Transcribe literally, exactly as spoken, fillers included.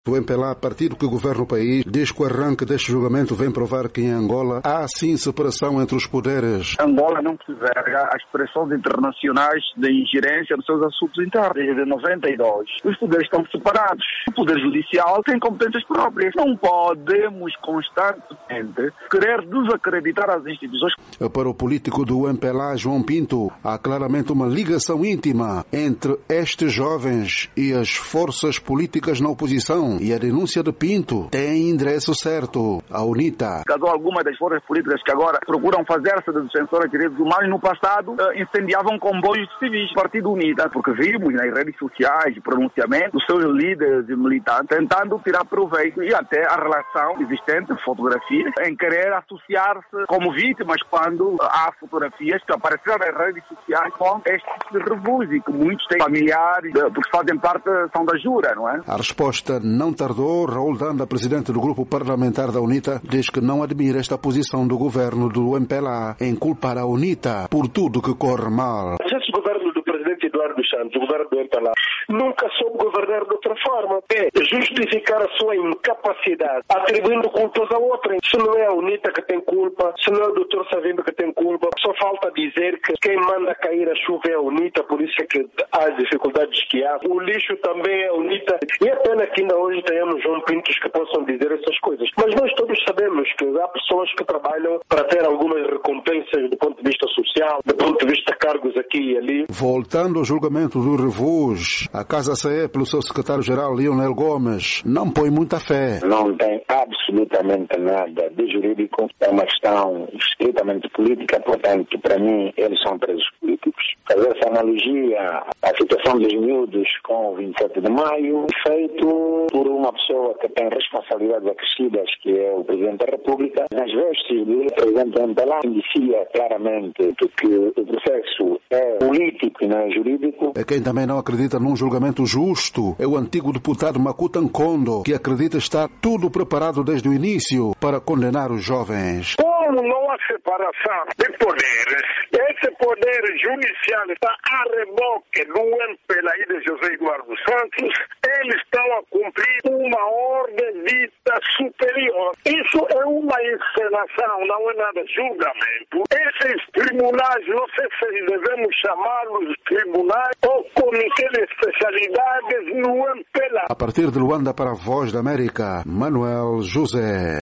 O M P L A, partido que governa o país, diz que o arranque deste julgamento vem provar que em Angola há sim separação entre os poderes. Angola não preserva as pressões internacionais de ingerência nos seus assuntos internos. Desde noventa e dois, os poderes estão separados. O poder judicial tem competências próprias. Não podemos constantemente querer desacreditar as instituições. Para o político do M P L A, João Pinto, há claramente uma ligação íntima entre estes jovens e as forças políticas na oposição. E a denúncia de Pinto tem endereço certo, a UNITA. Caso alguma das forças políticas que agora procuram fazer-se de defensoras de direitos humanos, no passado incendiavam comboios civis. Partido UNITA, porque vimos nas redes sociais pronunciamentos dos seus líderes e militantes tentando tirar proveito e até a relação existente, fotografias, em querer associar-se como vítimas quando há fotografias que apareceram nas redes sociais com estes revus e que muitos têm familiares, porque fazem parte, são da Jura, não é? A resposta não tardou. Raul Danda, presidente do grupo parlamentar da UNITA, diz que não admira esta posição do governo do M P L A em culpar a UNITA por tudo que corre mal. Esse governo do presidente Eduardo Santos, o governo do M P L A, nunca soube governar de outra forma. É justificar a sua incapacidade, atribuindo culpas a outrem. Se não é a UNITA que tem culpa, se não é o doutor Savimbi que tem culpa, só falta dizer que quem manda cair a chuva é a UNITA, por isso é que há as dificuldades que há. O lixo também é a UNITA. E é pena que ainda hoje tenhamos João Pintos que possam dizer essas coisas. Mas nós todos sabemos que há pessoas que trabalham para ter algumas recompensas do ponto de vista social, do ponto de vista de cargos aqui e ali. Voltando ao julgamento do Revus, a Casa C E, pelo seu secretário-geral Lionel Gomes, não põe muita fé. Não tem absolutamente nada de jurídico, é uma questão estritamente política, portanto, para mim, eles são presos políticos. Fazer essa analogia à situação dos miúdos com o vinte e sete de maio, feito por uma pessoa que tem responsabilidades acrescidas, que é o Presidente da República, nas vestes do Presidente do M P L A, indicia claramente que o processo é político e não é jurídico. É quem também não acredita num julgamento justo é o antigo deputado Makuta Nkondo, que acredita estar tudo preparado desde o início para condenar os jovens. Como não há separação de poderes, esse poder judicial está a reboque do M P L A e de José Eduardo Santos, eles estão a cumprir uma ordem dita superior. Isso é uma encenação, não é nada julgamento. Esses tribunais, não sei se devemos chamá-los tribunais ou comitê de especialidades no M P L A. A partir de Luanda para a Voz da América, Manuel José.